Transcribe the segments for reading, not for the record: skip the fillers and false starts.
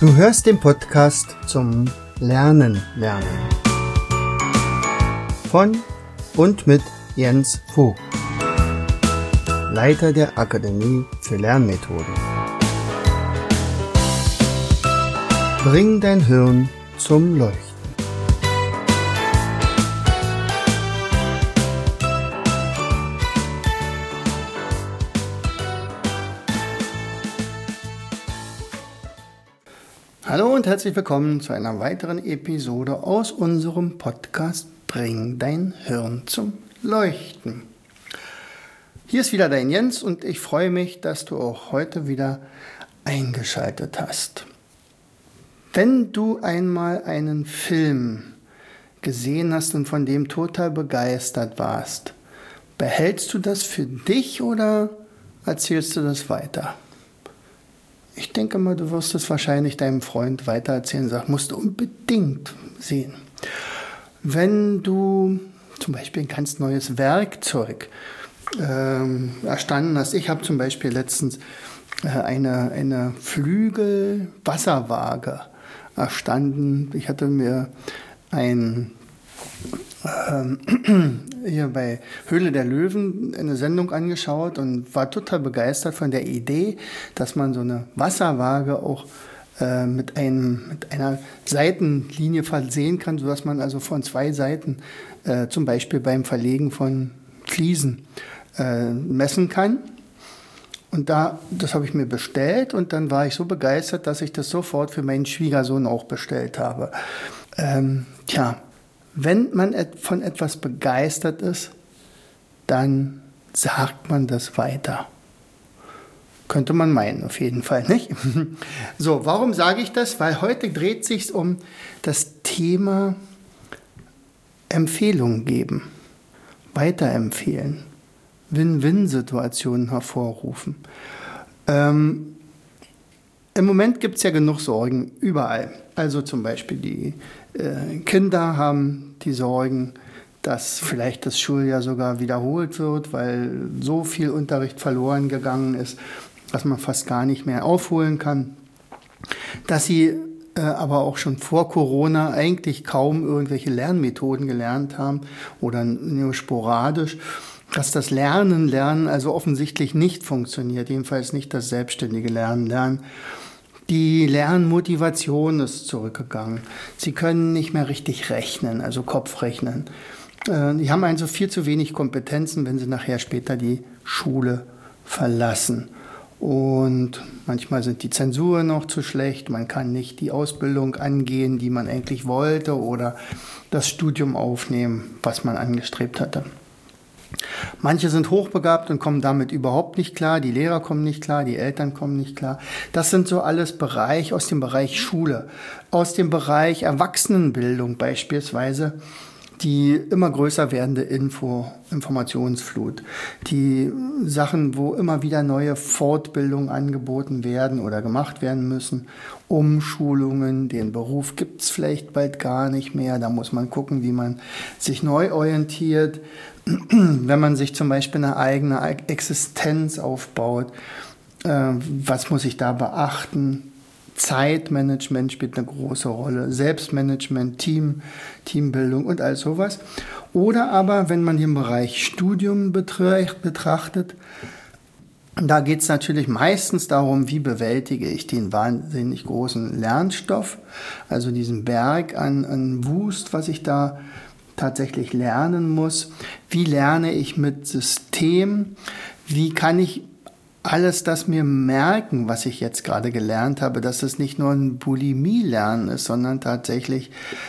Du hörst den Podcast zum Lernen. Von und mit Jens Vogt, Leiter der Akademie für Lernmethoden. Bring dein Hirn zum Leuchten. Hallo und herzlich willkommen zu einer weiteren Episode aus unserem Podcast Bring dein Hirn zum Leuchten. Hier ist wieder dein Jens und ich freue mich, dass du auch heute wieder eingeschaltet hast. Wenn du einmal einen Film gesehen hast und von dem total begeistert warst, behältst du das für dich oder erzählst du das weiter? Ich denke mal, du wirst es wahrscheinlich deinem Freund weitererzählen, sagst, musst du unbedingt sehen. Wenn du zum Beispiel ein ganz neues Werkzeug erstanden hast, ich habe zum Beispiel letztens eine Flügelwasserwaage erstanden. Ich hatte mir hier bei Höhle der Löwen eine Sendung angeschaut und war total begeistert von der Idee, dass man so eine Wasserwaage auch mit einer Seitenlinie versehen kann, sodass man also von zwei Seiten zum Beispiel beim Verlegen von Fliesen messen kann. Und das habe ich mir bestellt und dann war ich so begeistert, dass ich das sofort für meinen Schwiegersohn auch bestellt habe. Wenn man von etwas begeistert ist, dann sagt man das weiter. Könnte man meinen, auf jeden Fall, nicht? So, warum sage ich das? Weil heute dreht es sich um das Thema Empfehlungen geben, weiterempfehlen, Win-Win-Situationen hervorrufen. Im Moment gibt es ja genug Sorgen überall. Also zum Beispiel die Kinder haben die Sorgen, dass vielleicht das Schuljahr sogar wiederholt wird, weil so viel Unterricht verloren gegangen ist, dass man fast gar nicht mehr aufholen kann. Dass sie aber auch schon vor Corona eigentlich kaum irgendwelche Lernmethoden gelernt haben oder nur sporadisch. Dass das Lernen also offensichtlich nicht funktioniert, jedenfalls nicht das selbstständige Lernen. Die Lernmotivation ist zurückgegangen. Sie können nicht mehr richtig rechnen, also Kopfrechnen. Die haben also viel zu wenig Kompetenzen, wenn sie nachher später die Schule verlassen. Und manchmal sind die Zensuren noch zu schlecht, man kann nicht die Ausbildung angehen, die man eigentlich wollte, oder das Studium aufnehmen, was man angestrebt hatte. Manche sind hochbegabt und kommen damit überhaupt nicht klar, die Lehrer kommen nicht klar, die Eltern kommen nicht klar. Das sind so alles aus dem Bereich Schule, aus dem Bereich Erwachsenenbildung beispielsweise, die immer größer werdende Informationsflut, die Sachen, wo immer wieder neue Fortbildungen angeboten werden oder gemacht werden müssen, Umschulungen, den Beruf gibt es vielleicht bald gar nicht mehr, da muss man gucken, wie man sich neu orientiert. Wenn man sich zum Beispiel eine eigene Existenz aufbaut, was muss ich da beachten? Zeitmanagement spielt eine große Rolle, Selbstmanagement, Teambildung und all sowas. Oder aber, wenn man den Bereich Studium betrachtet, da geht es natürlich meistens darum, wie bewältige ich den wahnsinnig großen Lernstoff, also diesen Berg an Wust, was ich da tatsächlich lernen muss. Wie lerne ich mit System? Wie kann ich alles das mir merken, was ich jetzt gerade gelernt habe, dass es nicht nur ein Bulimie-Lernen ist, sondern tatsächlich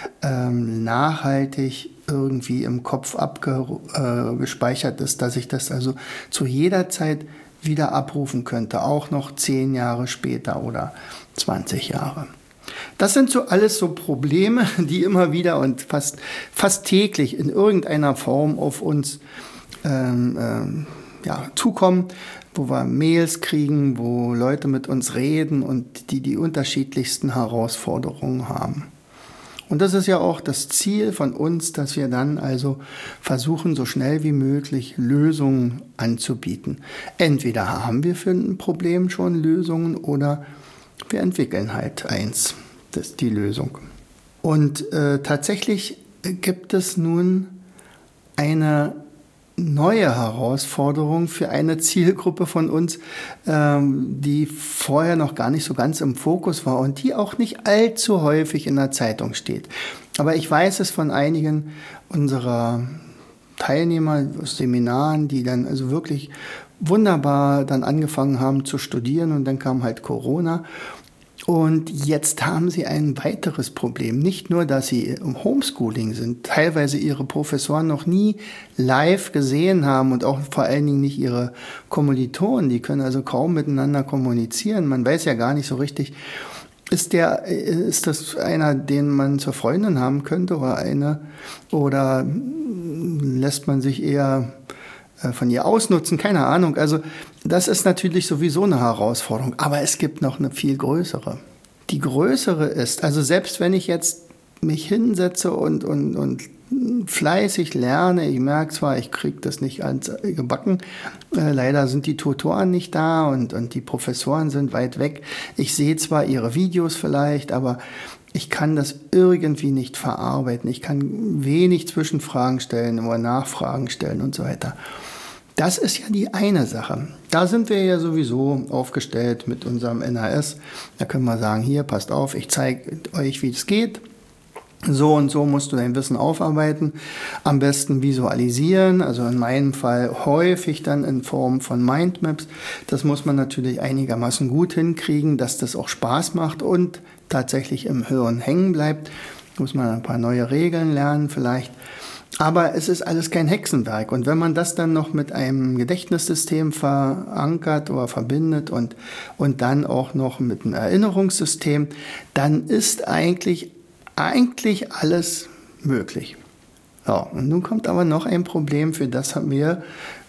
nachhaltig irgendwie im Kopf abgespeichert ist, dass ich das also zu jeder Zeit wieder abrufen könnte, auch noch 10 Jahre später oder 20 Jahre. Das sind so alles so Probleme, die immer wieder und fast täglich in irgendeiner Form auf uns zukommen, wo wir Mails kriegen, wo Leute mit uns reden und die unterschiedlichsten Herausforderungen haben. Und das ist ja auch das Ziel von uns, dass wir dann also versuchen, so schnell wie möglich Lösungen anzubieten. Entweder haben wir für ein Problem schon Lösungen oder wir entwickeln halt eins. Das ist die Lösung. Und tatsächlich gibt es nun eine neue Herausforderung für eine Zielgruppe von uns, die vorher noch gar nicht so ganz im Fokus war und die auch nicht allzu häufig in der Zeitung steht. Aber ich weiß es von einigen unserer Teilnehmer aus Seminaren, die dann also wirklich wunderbar dann angefangen haben zu studieren und dann kam halt Corona. Und jetzt haben sie ein weiteres Problem. Nicht nur, dass sie im Homeschooling sind, teilweise ihre Professoren noch nie live gesehen haben und auch vor allen Dingen nicht ihre Kommilitonen. Die können also kaum miteinander kommunizieren. Man weiß ja gar nicht so richtig, ist das einer, den man zur Freundin haben könnte oder lässt man sich eher von ihr ausnutzen, keine Ahnung. Also das ist natürlich sowieso eine Herausforderung, aber es gibt noch eine viel größere. Die größere ist, also selbst wenn ich jetzt mich hinsetze und fleißig lerne, ich merke zwar, ich kriege das nicht ans gebacken, leider sind die Tutoren nicht da und die Professoren sind weit weg. Ich sehe zwar ihre Videos vielleicht, aber ich kann das irgendwie nicht verarbeiten. Ich kann wenig Zwischenfragen stellen oder Nachfragen stellen und so weiter. Das ist ja die eine Sache. Da sind wir ja sowieso aufgestellt mit unserem NHS. Da können wir sagen, hier, passt auf, ich zeige euch, wie es geht. So und so musst du dein Wissen aufarbeiten. Am besten visualisieren, also in meinem Fall häufig dann in Form von Mindmaps. Das muss man natürlich einigermaßen gut hinkriegen, dass das auch Spaß macht und tatsächlich im Hirn hängen bleibt. Muss man ein paar neue Regeln lernen vielleicht. Aber es ist alles kein Hexenwerk. Und wenn man das dann noch mit einem Gedächtnissystem verankert oder verbindet und dann auch noch mit einem Erinnerungssystem, dann ist eigentlich alles möglich. Ja, und nun kommt aber noch ein Problem, für das haben wir,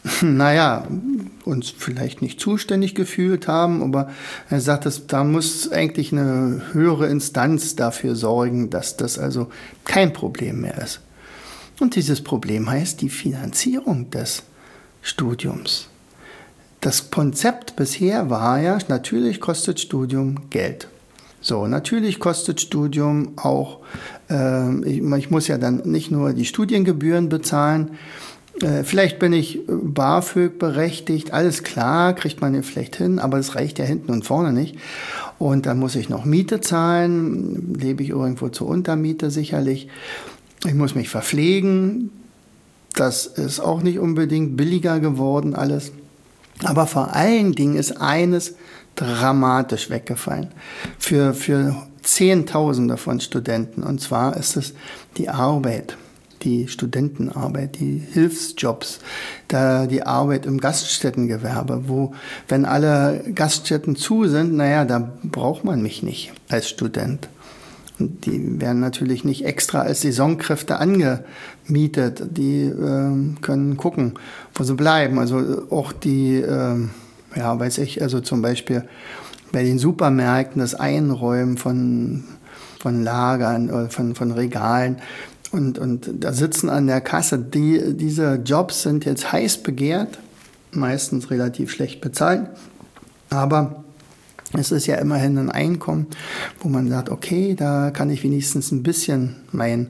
uns vielleicht nicht zuständig gefühlt haben, aber er sagt, da muss eigentlich eine höhere Instanz dafür sorgen, dass das also kein Problem mehr ist. Und dieses Problem heißt die Finanzierung des Studiums. Das Konzept bisher war ja, natürlich kostet Studium Geld. So, natürlich kostet Studium auch, ich muss ja dann nicht nur die Studiengebühren bezahlen, vielleicht bin ich BAföG berechtigt, alles klar, kriegt man ja vielleicht hin, aber es reicht ja hinten und vorne nicht. Und dann muss ich noch Miete zahlen, lebe ich irgendwo zur Untermiete sicherlich. Ich muss mich verpflegen, das ist auch nicht unbedingt billiger geworden alles. Aber vor allen Dingen ist eines dramatisch weggefallen für Zehntausende von Studenten. Und zwar ist es die Arbeit, die Studentenarbeit, die Hilfsjobs, die Arbeit im Gaststättengewerbe, wo, wenn alle Gaststätten zu sind, da braucht man mich nicht als Student. Und die werden natürlich nicht extra als Saisonkräfte angemietet. Die können gucken, wo sie bleiben. Also auch die, also zum Beispiel bei den Supermärkten das Einräumen von Lagern oder von Regalen. Und da sitzen an der Kasse. Diese Jobs sind jetzt heiß begehrt, meistens relativ schlecht bezahlt. Aber es ist ja immerhin ein Einkommen, wo man sagt, okay, da kann ich wenigstens ein bisschen meine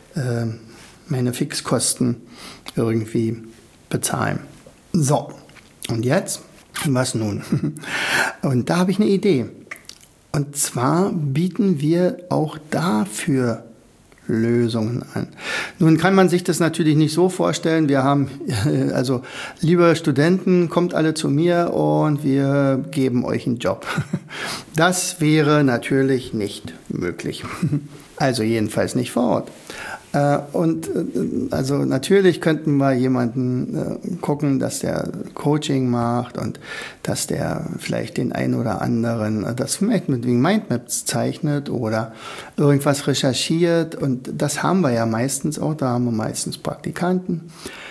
Fixkosten irgendwie bezahlen. So, und jetzt, was nun? Und da habe ich eine Idee. Und zwar bieten wir auch dafür Lösungen an. Nun kann man sich das natürlich nicht so vorstellen. Wir haben, also liebe Studenten, kommt alle zu mir und wir geben euch einen Job. Das wäre natürlich nicht möglich. Also jedenfalls nicht vor Ort. Also natürlich könnten wir jemanden gucken, dass der Coaching macht und dass der vielleicht den einen oder anderen das vielleicht mit Mindmaps zeichnet oder irgendwas recherchiert. Und das haben wir ja meistens auch, da haben wir meistens Praktikanten.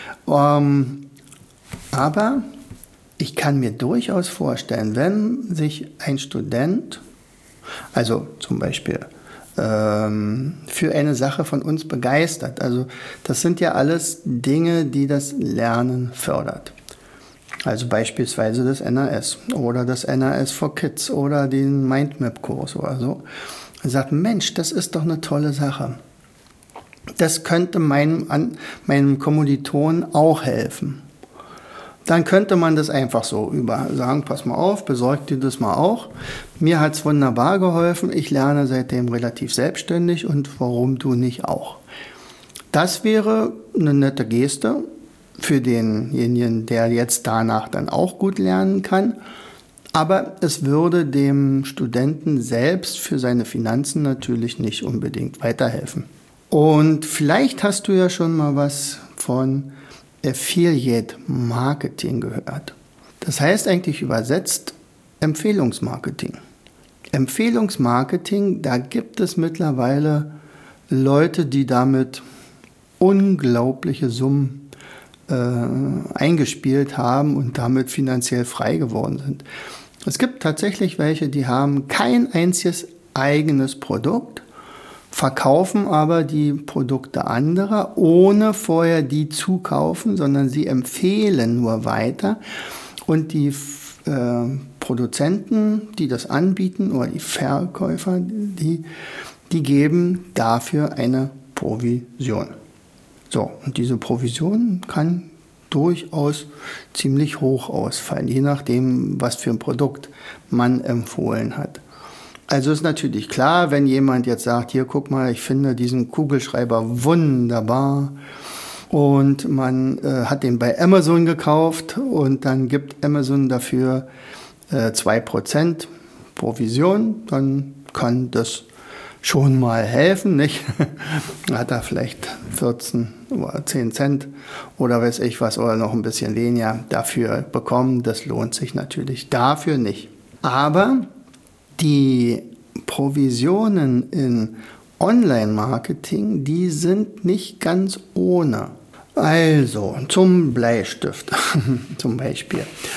Aber ich kann mir durchaus vorstellen, wenn sich ein Student, also zum Beispiel für eine Sache von uns begeistert. Also das sind ja alles Dinge, die das Lernen fördert. Also beispielsweise das NRS oder das NRS for Kids oder den Mindmap-Kurs oder so. Er sagt, Mensch, das ist doch eine tolle Sache. Das könnte meinem Kommilitonen auch helfen. Dann könnte man das einfach so sagen, pass mal auf, besorg dir das mal auch. Mir hat es wunderbar geholfen, ich lerne seitdem relativ selbstständig und warum du nicht auch? Das wäre eine nette Geste für denjenigen, der jetzt danach dann auch gut lernen kann. Aber es würde dem Studenten selbst für seine Finanzen natürlich nicht unbedingt weiterhelfen. Und vielleicht hast du ja schon mal was von Affiliate Marketing gehört. Das heißt eigentlich übersetzt Empfehlungsmarketing. Empfehlungsmarketing, da gibt es mittlerweile Leute, die damit unglaubliche Summen eingespielt haben und damit finanziell frei geworden sind. Es gibt tatsächlich welche, die haben kein einziges eigenes Produkt, verkaufen aber die Produkte anderer, ohne vorher die zu kaufen, sondern sie empfehlen nur weiter. Und die Produzenten, die das anbieten, oder die Verkäufer, die geben dafür eine Provision. So, und diese Provision kann durchaus ziemlich hoch ausfallen, je nachdem, was für ein Produkt man empfohlen hat. Also ist natürlich klar, wenn jemand jetzt sagt, hier guck mal, ich finde diesen Kugelschreiber wunderbar und man hat den bei Amazon gekauft und dann gibt Amazon dafür 2% Provision, dann kann das schon mal helfen, nicht? Hat er vielleicht 14 oder 10 Cent oder weiß ich was oder noch ein bisschen weniger dafür bekommen. Das lohnt sich natürlich dafür nicht. Aber die Provisionen in Online-Marketing, die sind nicht ganz ohne. Also zum Bleistift zum Beispiel.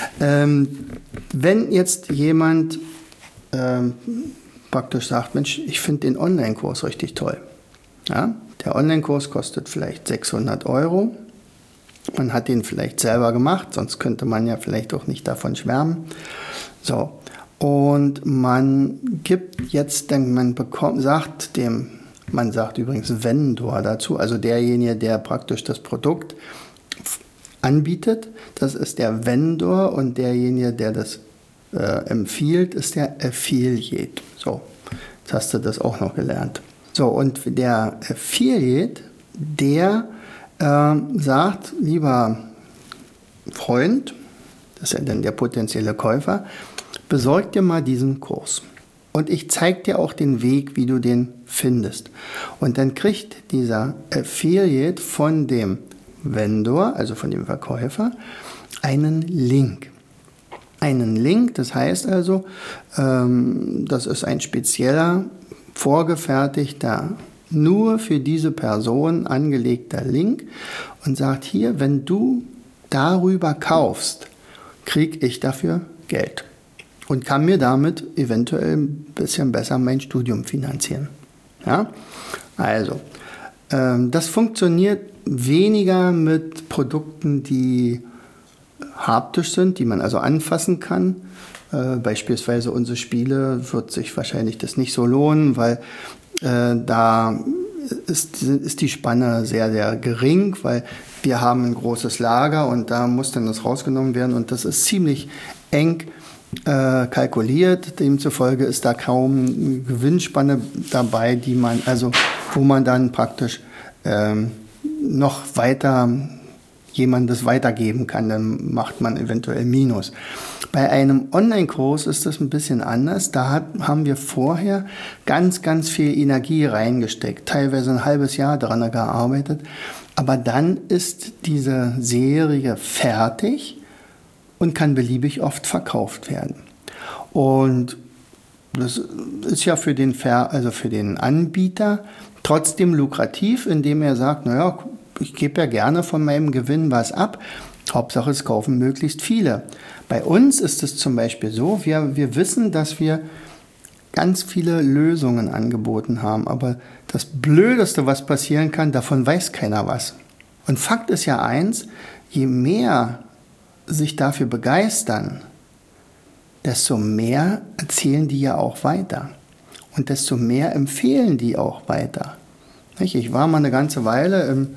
Wenn jetzt jemand praktisch sagt, Mensch, ich finde den Online-Kurs richtig toll. Ja? Der Online-Kurs kostet vielleicht 600 €. Man hat den vielleicht selber gemacht, sonst könnte man ja vielleicht auch nicht davon schwärmen. So, und man gibt jetzt, man sagt übrigens Vendor dazu, also derjenige, der praktisch das Produkt anbietet, das ist der Vendor und derjenige, der das empfiehlt, ist der Affiliate. So, jetzt hast du das auch noch gelernt. So, und der Affiliate, der sagt, lieber Freund, das ist ja dann der potenzielle Käufer, besorg dir mal diesen Kurs. Und ich zeige dir auch den Weg, wie du den findest. Und dann kriegt dieser Affiliate von dem Vendor, also von dem Verkäufer, einen Link. Einen Link, das heißt also, das ist ein spezieller, vorgefertigter, nur für diese Person angelegter Link und sagt hier, wenn du darüber kaufst, kriege ich dafür Geld und kann mir damit eventuell ein bisschen besser mein Studium finanzieren. Ja? Also, das funktioniert weniger mit Produkten, die haptisch sind, die man also anfassen kann. Beispielsweise unsere Spiele wird sich wahrscheinlich das nicht so lohnen, weil da ist die Spanne sehr, sehr gering, weil wir haben ein großes Lager und da muss dann das rausgenommen werden und das ist ziemlich eng kalkuliert. Demzufolge ist da kaum eine Gewinnspanne dabei, wo man dann praktisch noch weiter jemandem das weitergeben kann, dann macht man eventuell Minus. Bei einem Online-Kurs ist das ein bisschen anders. Da haben wir vorher ganz, ganz viel Energie reingesteckt, teilweise ein halbes Jahr daran gearbeitet. Aber dann ist diese Serie fertig und kann beliebig oft verkauft werden. Und das ist ja für den Anbieter trotzdem lukrativ, indem er sagt, naja, ich gebe ja gerne von meinem Gewinn was ab. Hauptsache, es kaufen möglichst viele. Bei uns ist es zum Beispiel so, wir wissen, dass wir ganz viele Lösungen angeboten haben. Aber das Blödeste, was passieren kann, davon weiß keiner was. Und Fakt ist ja eins, je mehr sich dafür begeistern, desto mehr erzählen die ja auch weiter. Und desto mehr empfehlen die auch weiter. Ich war mal eine ganze Weile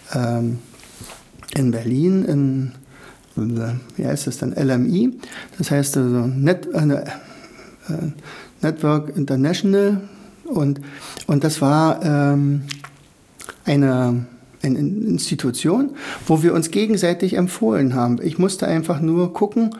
in Berlin, wie heißt das denn, LMI, das heißt also Network International, und das war eine Institution, wo wir uns gegenseitig empfohlen haben. Ich musste einfach nur gucken,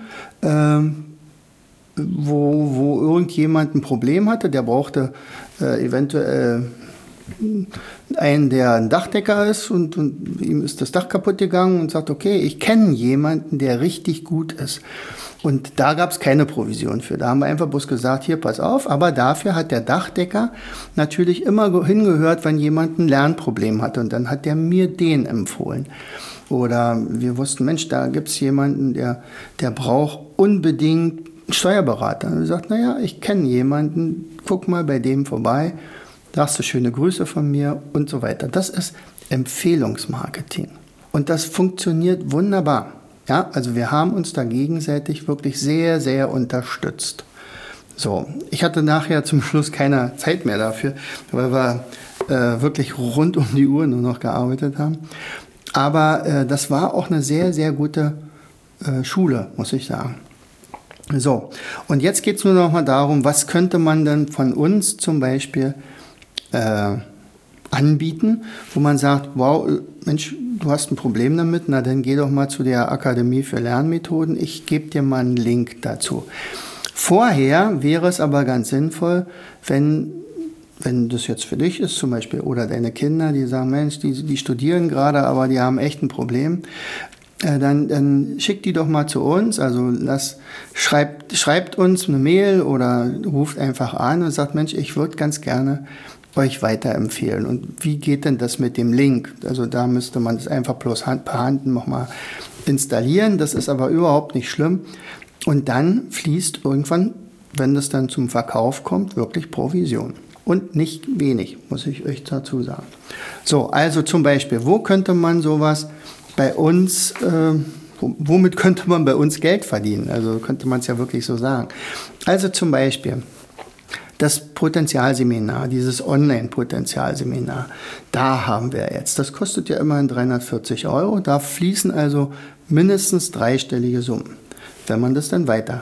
wo irgendjemand ein Problem hatte, der brauchte eventuell einen, der ein Dachdecker ist, und ihm ist das Dach kaputt gegangen, und sagt, okay, ich kenne jemanden, der richtig gut ist. Und da gab es keine Provision für. Da haben wir einfach bloß gesagt, hier, pass auf, aber dafür hat der Dachdecker natürlich immer hingehört, wenn jemand ein Lernproblem hatte, und dann hat der mir den empfohlen. Oder wir wussten, Mensch, da gibt es jemanden, der braucht unbedingt einen Steuerberater. Und wir sagten, naja, ich kenne jemanden, guck mal bei dem vorbei, sagst du schöne Grüße von mir und so weiter. Das ist Empfehlungsmarketing. Und das funktioniert wunderbar. Ja, also wir haben uns da gegenseitig wirklich sehr, sehr unterstützt. So, ich hatte nachher zum Schluss keine Zeit mehr dafür, weil wir wirklich rund um die Uhr nur noch gearbeitet haben. Aber das war auch eine sehr, sehr gute Schule, muss ich sagen. So, und jetzt geht es nur noch mal darum, was könnte man denn von uns zum Beispiel anbieten, wo man sagt, wow, Mensch, du hast ein Problem damit, na dann geh doch mal zu der Akademie für Lernmethoden, ich gebe dir mal einen Link dazu. Vorher wäre es aber ganz sinnvoll, wenn das jetzt für dich ist zum Beispiel, oder deine Kinder, die sagen, Mensch, die studieren gerade, aber die haben echt ein Problem, dann schickt die doch mal zu uns, also schreibt uns eine Mail oder ruft einfach an und sagt, Mensch, ich würde ganz gerne euch weiterempfehlen. Und wie geht denn das mit dem Link? Also da müsste man es einfach bloß per Hand nochmal installieren. Das ist aber überhaupt nicht schlimm. Und dann fließt irgendwann, wenn das dann zum Verkauf kommt, wirklich Provision. Und nicht wenig, muss ich euch dazu sagen. So, also zum Beispiel, wo könnte man sowas bei uns, womit könnte man bei uns Geld verdienen? Also könnte man es ja wirklich so sagen. Also zum Beispiel das Potenzialseminar, dieses Online-Potenzialseminar, da haben wir jetzt, das kostet ja immerhin 340 €, da fließen also mindestens dreistellige Summen, wenn man das dann weiter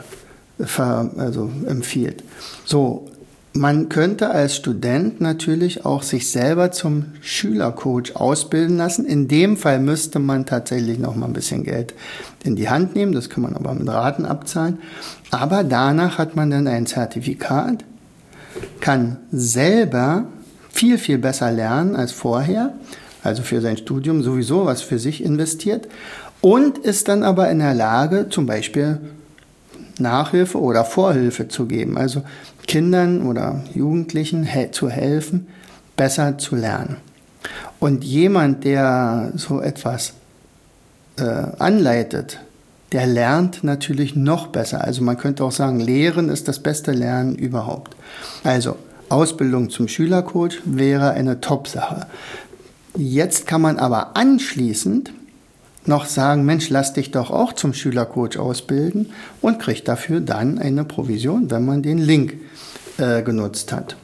empfiehlt. So, man könnte als Student natürlich auch sich selber zum Schülercoach ausbilden lassen. In dem Fall müsste man tatsächlich noch mal ein bisschen Geld in die Hand nehmen, das kann man aber mit Raten abzahlen. Aber danach hat man dann ein Zertifikat, kann selber viel, viel besser lernen als vorher, also für sein Studium sowieso was für sich investiert, und ist dann aber in der Lage, zum Beispiel Nachhilfe oder Vorhilfe zu geben, also Kindern oder Jugendlichen zu helfen, besser zu lernen. Und jemand, der so etwas anleitet, der lernt natürlich noch besser. Also man könnte auch sagen, Lehren ist das beste Lernen überhaupt. Also Ausbildung zum Schülercoach wäre eine Top-Sache. Jetzt kann man aber anschließend noch sagen, Mensch, lass dich doch auch zum Schülercoach ausbilden, und kriegt dafür dann eine Provision, wenn man den Link genutzt hat.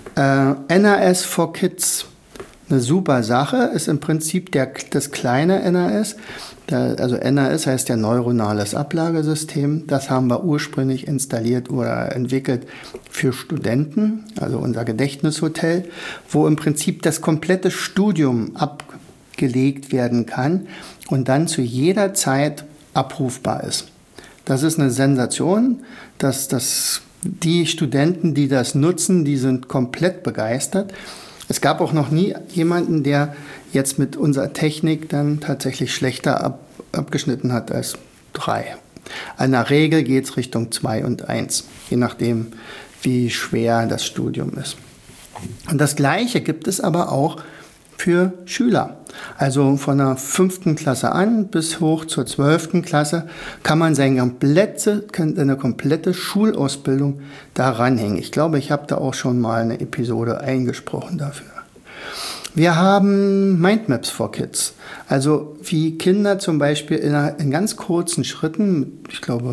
NAS for Kids, eine super Sache, ist im Prinzip das kleine NAS. Also NAS heißt ja neuronales Ablagesystem. Das haben wir ursprünglich installiert oder entwickelt für Studenten, also unser Gedächtnishotel, wo im Prinzip das komplette Studium abgelegt werden kann und dann zu jeder Zeit abrufbar ist. Das ist eine Sensation, dass die Studenten, die das nutzen, die sind komplett begeistert. Es gab auch noch nie jemanden, der jetzt mit unserer Technik dann tatsächlich schlechter abgeschnitten hat als 3. In der Regel geht es Richtung 2 und 1, je nachdem, wie schwer das Studium ist. Und das Gleiche gibt es aber auch für Schüler. Also von der 5. Klasse an bis hoch zur 12. Klasse kann man seine komplette Schulausbildung da ranhängen. Ich glaube, ich habe da auch schon mal eine Episode eingesprochen dafür. Wir haben Mindmaps for Kids. Also wie Kinder zum Beispiel in ganz kurzen Schritten, ich glaube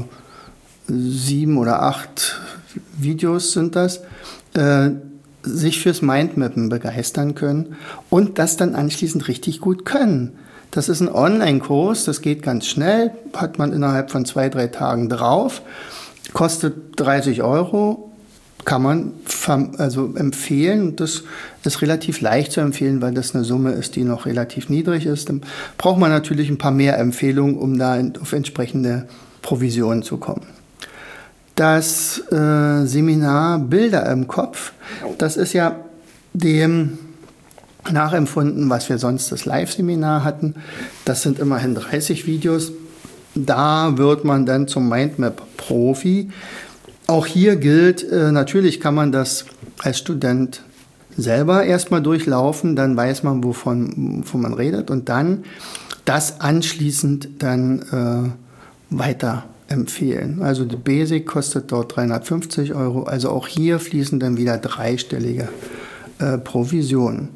7 oder 8 Videos sind das, sich fürs Mindmappen begeistern können und das dann anschließend richtig gut können. Das ist ein Online-Kurs, das geht ganz schnell, hat man innerhalb von 2-3 Tagen drauf, kostet 30 €, kann man also empfehlen. Das ist relativ leicht zu empfehlen, weil das eine Summe ist, die noch relativ niedrig ist. Dann braucht man natürlich ein paar mehr Empfehlungen, um da auf entsprechende Provisionen zu kommen. Das Seminar Bilder im Kopf, das ist ja dem nachempfunden, was wir sonst das Live-Seminar hatten. Das sind immerhin 30 Videos. Da wird man dann zum Mindmap-Profi. Auch hier gilt, natürlich kann man das als Student selber erstmal durchlaufen, dann weiß man, wovon man redet und dann das anschließend dann weiter empfehlen. Also die Basic kostet dort 350 €, also auch hier fließen dann wieder dreistellige Provisionen.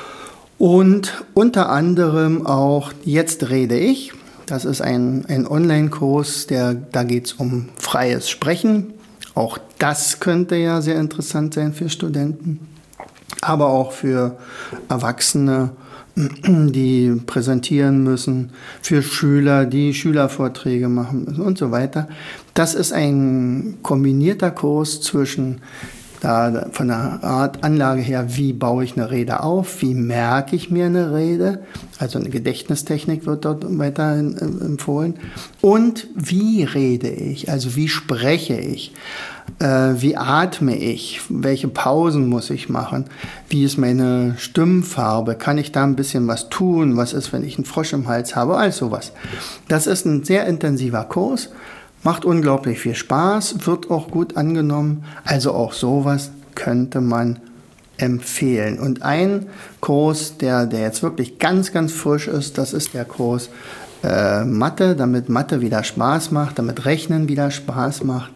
Und unter anderem auch Jetzt rede ich. Das ist ein Online-Kurs, da geht es um freies Sprechen. Auch das könnte ja sehr interessant sein für Studenten, aber auch für Erwachsene, die präsentieren müssen, für Schüler, die Schülervorträge machen müssen und so weiter. Das ist ein kombinierter Kurs zwischen von der Art Anlage her, wie baue ich eine Rede auf, wie merke ich mir eine Rede, also eine Gedächtnistechnik wird dort weiterhin empfohlen, und wie rede ich, also wie spreche ich, wie atme ich, welche Pausen muss ich machen, wie ist meine Stimmfarbe, kann ich da ein bisschen was tun, was ist, wenn ich einen Frosch im Hals habe, all sowas. Das ist ein sehr intensiver Kurs. Macht unglaublich viel Spaß, wird auch gut angenommen. Also auch sowas könnte man empfehlen. Und ein Kurs, der jetzt wirklich ganz, ganz frisch ist, das ist der Kurs Mathe, damit Mathe wieder Spaß macht, damit Rechnen wieder Spaß macht.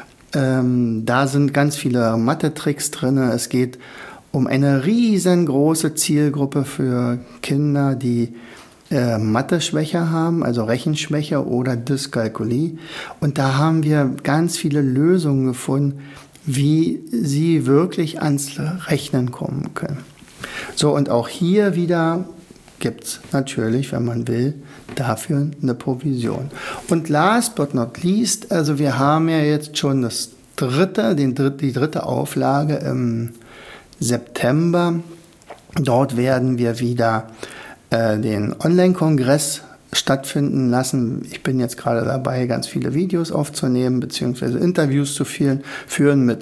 Da sind ganz viele Mathe-Tricks drin. Es geht um eine riesengroße Zielgruppe für Kinder, die Mathe-Schwäche haben, also Rechenschwäche oder Dyskalkulie. Und da haben wir ganz viele Lösungen gefunden, wie sie wirklich ans Rechnen kommen können. So, und auch hier wieder gibt es natürlich, wenn man will, dafür eine Provision. Und last but not least, also wir haben ja jetzt schon die dritte Auflage im September. Dort werden wir wieder den Online-Kongress stattfinden lassen. Ich bin jetzt gerade dabei, ganz viele Videos aufzunehmen, beziehungsweise Interviews zu führen mit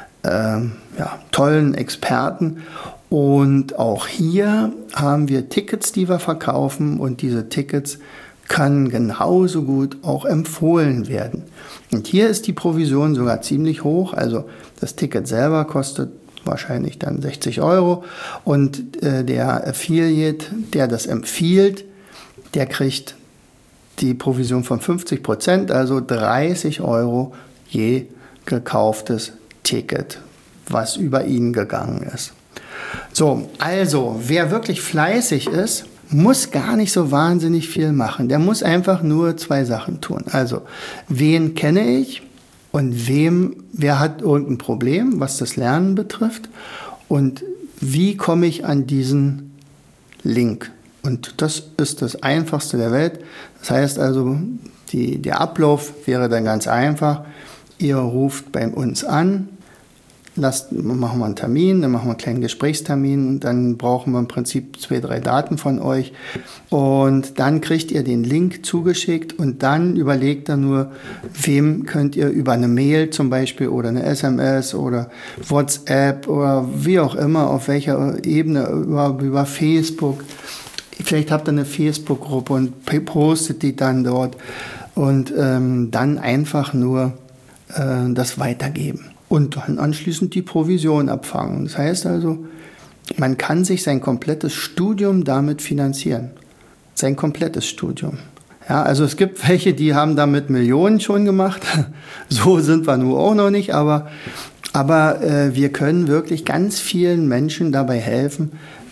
tollen Experten. Und auch hier haben wir Tickets, die wir verkaufen, und diese Tickets können genauso gut auch empfohlen werden. Und hier ist die Provision sogar ziemlich hoch, also das Ticket selber kostet wahrscheinlich dann 60 € und der Affiliate, der das empfiehlt, der kriegt die Provision von 50%, also 30 € je gekauftes Ticket, was über ihn gegangen ist. So, also wer wirklich fleißig ist, muss gar nicht so wahnsinnig viel machen. Der muss einfach nur 2 Sachen tun. Also, wen kenne ich? Und wer hat irgendein Problem, was das Lernen betrifft? Und wie komme ich an diesen Link? Und das ist das Einfachste der Welt. Das heißt also, der Ablauf wäre dann ganz einfach. Ihr ruft bei uns an, machen wir einen Termin, dann machen wir einen kleinen Gesprächstermin, dann brauchen wir im Prinzip 2-3 Daten von euch und dann kriegt ihr den Link zugeschickt und dann überlegt ihr nur, wem könnt ihr über eine Mail zum Beispiel oder eine SMS oder WhatsApp oder wie auch immer, auf welcher Ebene, über Facebook, vielleicht habt ihr eine Facebook-Gruppe und postet die dann dort und dann einfach nur das weitergeben. Und dann anschließend die Provision abfangen. Das heißt also, man kann sich sein komplettes Studium damit finanzieren. Sein komplettes Studium. Ja, also es gibt welche, die haben damit Millionen schon gemacht. So sind wir nur auch noch nicht, aber wir können wirklich ganz vielen Menschen dabei helfen,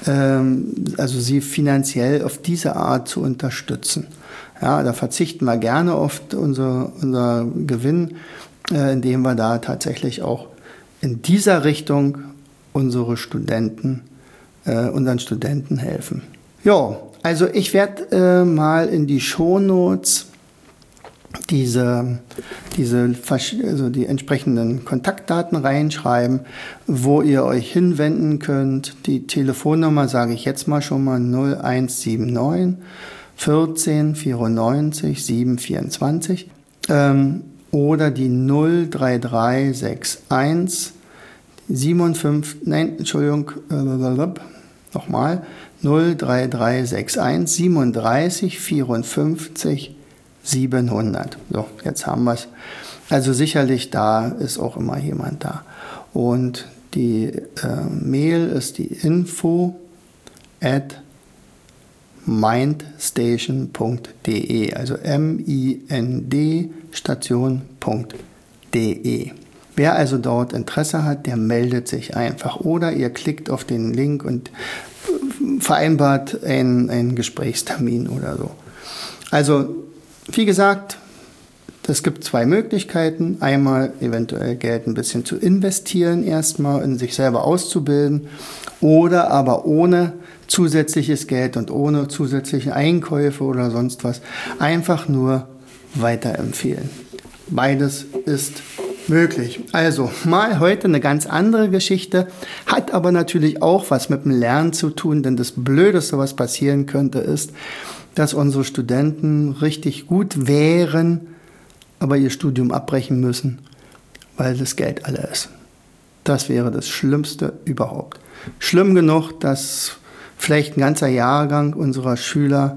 also sie finanziell auf diese Art zu unterstützen. Ja, da verzichten wir gerne auf unser Gewinn, indem wir da tatsächlich auch in dieser Richtung unseren Studenten helfen. Ja, also ich werde mal in die Shownotes die entsprechenden Kontaktdaten reinschreiben, wo ihr euch hinwenden könnt. Die Telefonnummer sage ich jetzt mal schon mal 0179 14 94 724 oder die 03361 03361 37 54 700. So, jetzt haben wir es. Also sicherlich, da ist auch immer jemand da. Und die Mail ist die info@mindstation.de, also MIND-Station.de. Wer also dort Interesse hat, der meldet sich einfach. Oder ihr klickt auf den Link und vereinbart einen Gesprächstermin oder so. Also, wie gesagt, es gibt zwei Möglichkeiten. Einmal eventuell Geld ein bisschen zu investieren, erstmal in sich selber auszubilden, oder aber ohne zusätzliches Geld und ohne zusätzliche Einkäufe oder sonst was einfach nur weiterempfehlen. Beides ist möglich. Also mal heute eine ganz andere Geschichte, hat aber natürlich auch was mit dem Lernen zu tun, denn das Blödeste, was passieren könnte, ist, dass unsere Studenten richtig gut wären, aber ihr Studium abbrechen müssen, weil das Geld alle ist. Das wäre das Schlimmste überhaupt. Schlimm genug, dass vielleicht ein ganzer Jahrgang unserer Schüler,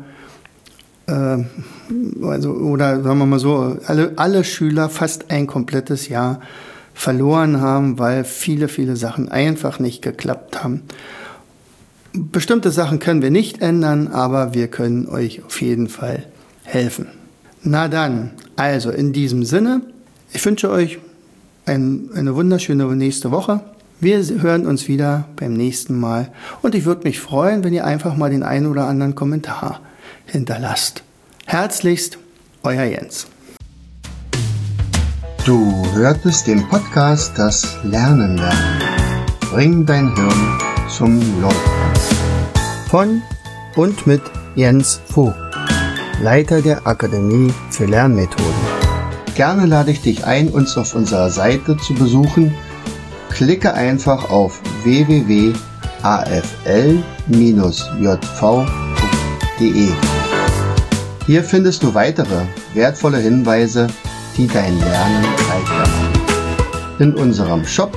oder sagen wir mal so, alle Schüler fast ein komplettes Jahr verloren haben, weil viele, viele Sachen einfach nicht geklappt haben. Bestimmte Sachen können wir nicht ändern, aber wir können euch auf jeden Fall helfen. Na dann, also in diesem Sinne, ich wünsche euch eine wunderschöne nächste Woche. Wir hören uns wieder beim nächsten Mal und ich würde mich freuen, wenn ihr einfach mal den einen oder anderen Kommentar hinterlasst. Herzlichst, euer Jens. Du hörtest den Podcast Das Lernen lernen. Bring dein Hirn zum Laufen. Von und mit Jens Vogt, Leiter der Akademie für Lernmethoden. Gerne lade ich dich ein, uns auf unserer Seite zu besuchen. Klicke einfach auf www.afl-jv.de. Hier findest du weitere wertvolle Hinweise, die dein Lernen leichter machen. In unserem Shop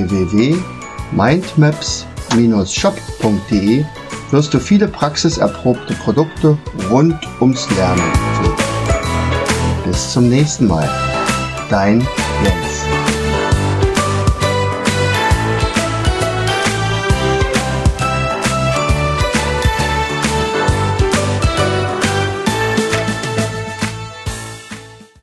www.mindmaps-shop.de wirst du viele praxiserprobte Produkte rund ums Lernen finden. Bis zum nächsten Mal. Dein Jens.